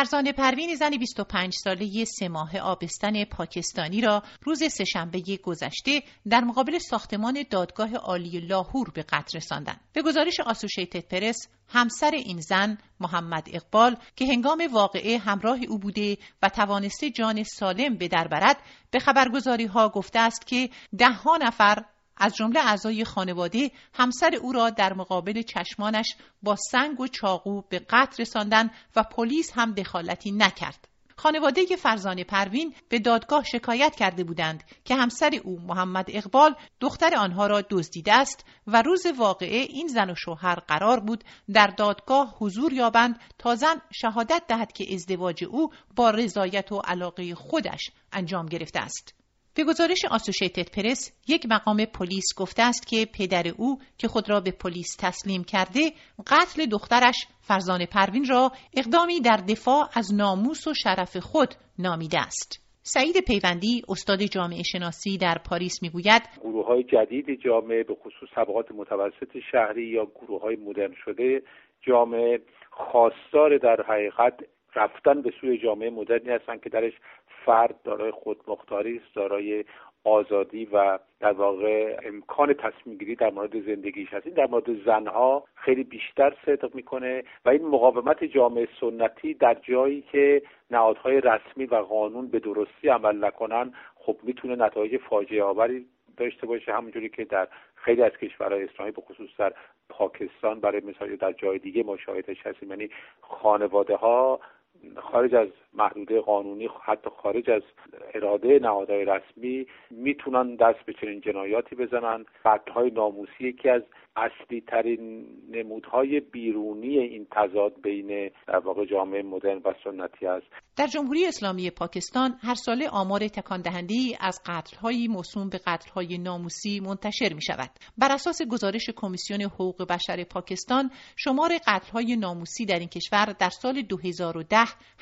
فرزانه پروین زن 25 ساله 3 ماه آبستن پاکستانی را روز سه‌شنبه گذشته در مقابل ساختمان دادگاه عالی لاهور به قتل رساندند. به گزارش آسوشیتد پرس، همسر این زن محمد اقبال که هنگام واقعه همراه او بوده و توانسته جان سالم به در برد، به خبرگزاری‌ها گفته است که 10 نفر از جمله اعضای خانواده همسر او را در مقابل چشمانش با سنگ و چاقو به قتل رساندند و پلیس هم دخالتی نکرد. خانواده فرزانه پروین به دادگاه شکایت کرده بودند که همسر او محمد اقبال دختر آنها را دزدیده است و روز واقعه این زن و شوهر قرار بود در دادگاه حضور یابند تا زن شهادت دهد که ازدواج او با رضایت و علاقه خودش انجام گرفته است. به گزارش آسوشیتد پرس، یک مقام پلیس گفته است که پدر او که خود را به پلیس تسلیم کرده، قتل دخترش فرزانه پروین را اقدامی در دفاع از ناموس و شرف خود نامیده است. سعید پیوندی، استاد جامعه شناسی در پاریس میگوید گروه‌های جدید جامعه به خصوص طبقات متوسط شهری یا گروه‌های مدرن شده جامعه خواستار در حقیقت رفتن به سوی جامعه مدرنی هستند که درش فرد دارای خودمختاری است، دارای آزادی و در واقع امکان تصمیم گیری در مورد زندگیش هست. این در مورد زنها خیلی بیشتر صدق میکنه و این مقاومت جامعه سنتی در جایی که نهادهای رسمی و قانون به درستی عمل نکنن، خب میتونه نتایج فاجعه آوری داشته باشه، همونجوری که در خیلی از کشورهای اسلامی به خصوص در پاکستان برای مثال در جای دیگه ما شاهدش هستیم. یعنی خانواده ها خارج از محدوده قانونی، حتی خارج از اراده نهادهای رسمی، میتونن دست به چنین جنایاتی بزنن. قتل‌های ناموسی یکی از اصلی ترین نمودهای بیرونی این تضاد بین در واقع جامعه مدرن و سنتی است. در جمهوری اسلامی پاکستان هر ساله آمار تکان دهنده‌ای از قتل‌های موسوم به قتل‌های ناموسی منتشر می‌شود. بر اساس گزارش کمیسیون حقوق بشر پاکستان، شمار قتل‌های ناموسی در این کشور در سال 2010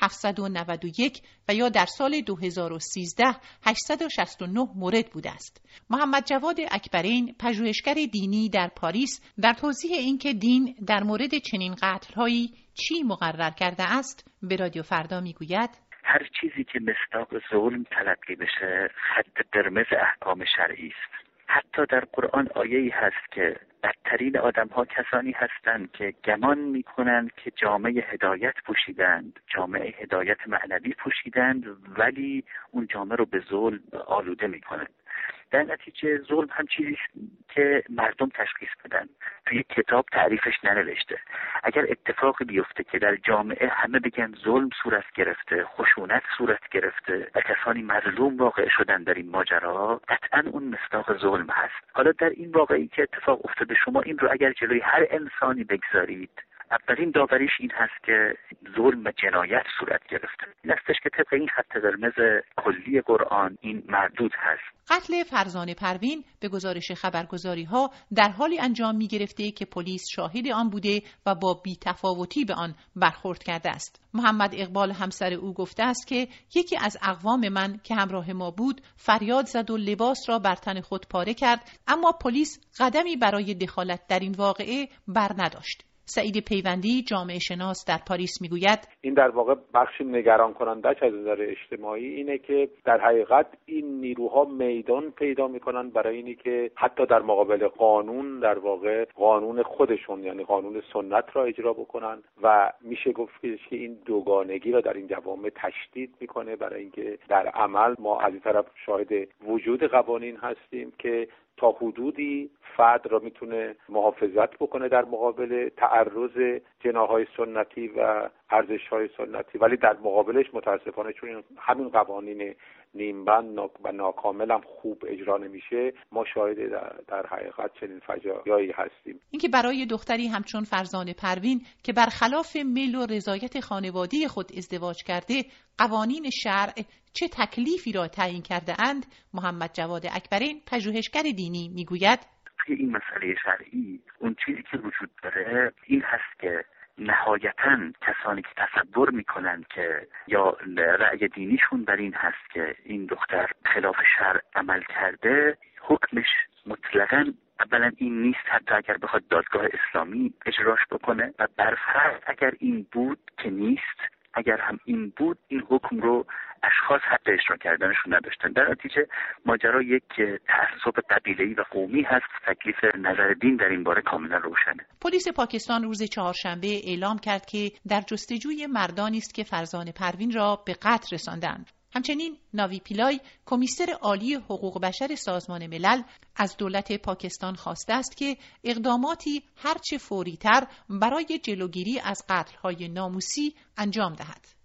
791 و یا در سال 2013 869 مورد بوده است. محمد جواد اکبرین، پژوهشگر دینی در پاریس، در توضیح اینکه دین در مورد چنین قتل‌هایی چی مقرر کرده است، به رادیو فردا میگوید هر چیزی که مصداق ظلم تلقی بشه خط قرمز احکام شرعی است. حتی در قرآن آیه‌ای هست که بدترین آدم‌ها کسانی هستند که گمان می‌کنند که جامعه هدایت پوشیدند، جامعه هدایت معنوی پوشیدند، ولی اون جامعه رو به ظلم آلوده می‌کنند. در نتیجه ظلم هم چیزی که مردم تشخیص بدن، توی کتاب تعریفش ننوشته. اگر اتفاقی بیفته که در جامعه همه بگن ظلم صورت گرفته، خشونت صورت گرفته و کسانی مظلوم واقع شدن در این ماجرا، قطعاً اون مصداق ظلم هست. حالا در این واقعی که اتفاق افتاده، شما این رو اگر جلوی هر انسانی بگذارید، اولین داوریش این هست که ظلم و جنایت صورت گرفته. این هستش که طبق این خط قرمز کلی قرآن این مردود هست. قتل فرزانه پروین به گزارش خبرگزاری‌ها در حالی انجام می‌گرفته که پلیس شاهد آن بوده و با بی‌تفاوتی به آن برخورد کرده است. محمد اقبال همسر او گفته است که یکی از اقوام من که همراه ما بود فریاد زد و لباس را بر تن خود پاره کرد، اما پلیس قدمی برای دخالت در این واقعه بر نداشت. سعید پیوندی، جامعه شناس در پاریس میگوید این در واقع بخشی نگران کننده‌اش از نظر اجتماعی اینه که در حقیقت این نیروها میدان پیدا میکنن برای اینی که حتی در مقابل قانون در واقع قانون خودشون یعنی قانون سنت را اجرا بکنن و میشه گفت که این دوگانگی را در این جوامع تشدید میکنه، برای اینکه در عمل ما از این طرف شاهد وجود قوانین هستیم که تا حدودی فرد را میتونه محافظت بکنه در مقابل تعرض جناح‌های سنتی و ارزش‌های سنتی، ولی در مقابلش متاسفانه چون همین قوانین نیمبند و ناکامل هم خوب اجرا نمیشه، ما شاهد در حقیقت چنین فجایعی هستیم. اینکه برای دختری همچون فرزانه پروین که برخلاف میل و رضایت خانوادگی خود ازدواج کرده، قوانین شرع چه تکلیفی را تعیین کرده اند، محمد جواد اکبرین، پژوهشگر دینی، میگوید توی این مسئله شرعی اون چیزی که وجود داره این هست که نهایتاً کسانی که تصور میکنن که یا رأی دینیشون بر این هست که این دختر خلاف شرع عمل کرده، حکمش مطلقاً اولا این نیست، حتی اگر بخواد دادگاه اسلامی اجراش بکنه، و برفرض اگر این بود که نیست، اگر هم این بود این حکم رو اشخاص حق اجرا کردنشون نداشتن. در نتیجه ماجرا یک تعصب قبیله‌ای و قومی هست. تکلیف نظر دین در این باره کاملا روشنه. پلیس پاکستان روز چهارشنبه اعلام کرد که در جستجوی مردانی است که فرزان پروین را به قتل رساندند. همچنین ناوی پیلای کمیسر عالی حقوق بشر سازمان ملل از دولت پاکستان خواسته است که اقداماتی هرچه فوری‌تر برای جلوگیری از قتل‌های ناموسی انجام دهد.